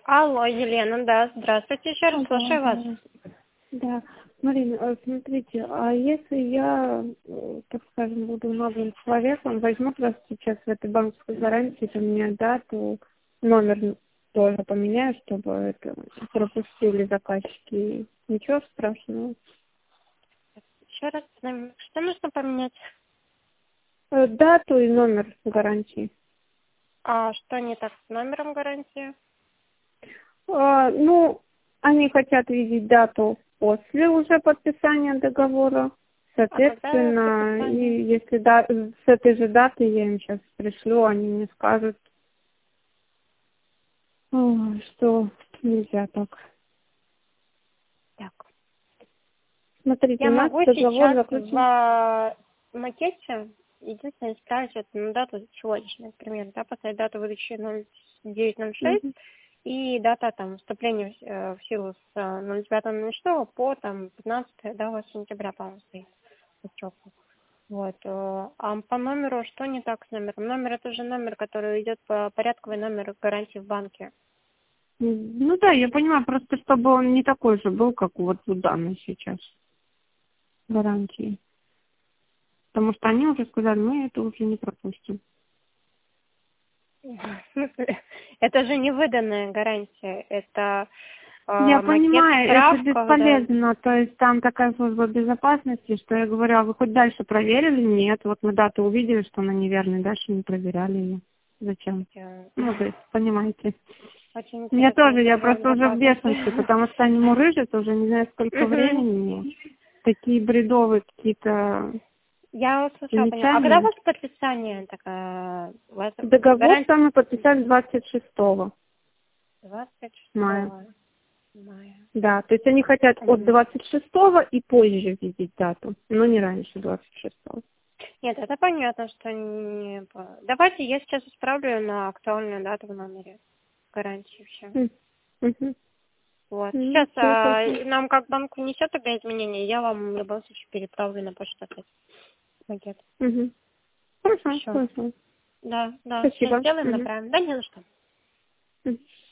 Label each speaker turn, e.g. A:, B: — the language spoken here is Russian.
A: Алло, Елена, да, здравствуйте, еще раз слушаю вас.
B: Да. Марина, смотрите, а если я, так скажем, буду новым человеком, возьму просто сейчас в этой банковской гарантии, поменяю дату, номер тоже поменяю, чтобы это пропустили заказчики. Ничего страшного.
A: Еще раз, что нужно поменять?
B: Дату и номер гарантии.
A: А что не так с номером гарантии?
B: Ну, они хотят видеть дату после уже подписания договора. Соответственно, и если с этой же даты я им сейчас пришлю, они мне скажут, что нельзя так.
A: Так.
B: Смотрите,
A: Я
B: у нас
A: могу
B: договор
A: сейчас
B: заключен.
A: в макете единственное исправить эту дату сегодняшнюю, например, да, поставить дату выдачи 0906
B: Мгм.
A: и дата там вступления в силу с 09.06 по там 15 да, у вас сентября, по-моему, стоит по сроку. Вот. А по номеру что не так с номером? Номер это же номер, который идет по порядковый номер гарантии в банке.
B: Ну да, я понимаю, просто чтобы он не такой же был, как вот у данной сейчас гарантии. Потому что они уже сказали, мы это уже не пропустим.
A: В смысле? Это же не выданная гарантия, это
B: Я
A: макет,
B: понимаю, это
A: справка, да.
B: бесполезно, то есть там такая служба безопасности, что я говорю, а вы хоть дальше проверили? Нет, вот мы дату увидели, что она неверная, дальше не проверяли ее. Зачем? Ну, то есть, понимаете.
A: Очень
B: Меня
A: интересная
B: тоже, я
A: служба
B: просто уже в бешенстве,
A: безопасности.
B: потому что они мурыжат уже не знаю сколько
A: Мгм.
B: времени. Такие бредовые какие-то
A: Я услышала, поняла. А когда у
B: замечания.
A: вас подписание такая, у вас
B: Договор
A: гарантия
B: там мы подписали 26 мая.
A: 26 мая?
B: Да, то есть они хотят от
A: Мгм.
B: 26 и позже видеть дату, но не раньше 26.
A: Нет, это понятно, что не... Давайте я сейчас исправлю на актуальную дату в номере гарантии все.
B: Угу.
A: Вот.
B: Ну,
A: Сейчас
B: все, хорошо.
A: нам как банку несет тогда изменения, я вам в любом случае переправлю на почту опять макет.
B: Угу. Хорошо,
A: Все.
B: хорошо.
A: Да, сейчас
B: Спасибо.
A: сделаем,
B: Угу.
A: направим. Да, не за что.
B: Мгм.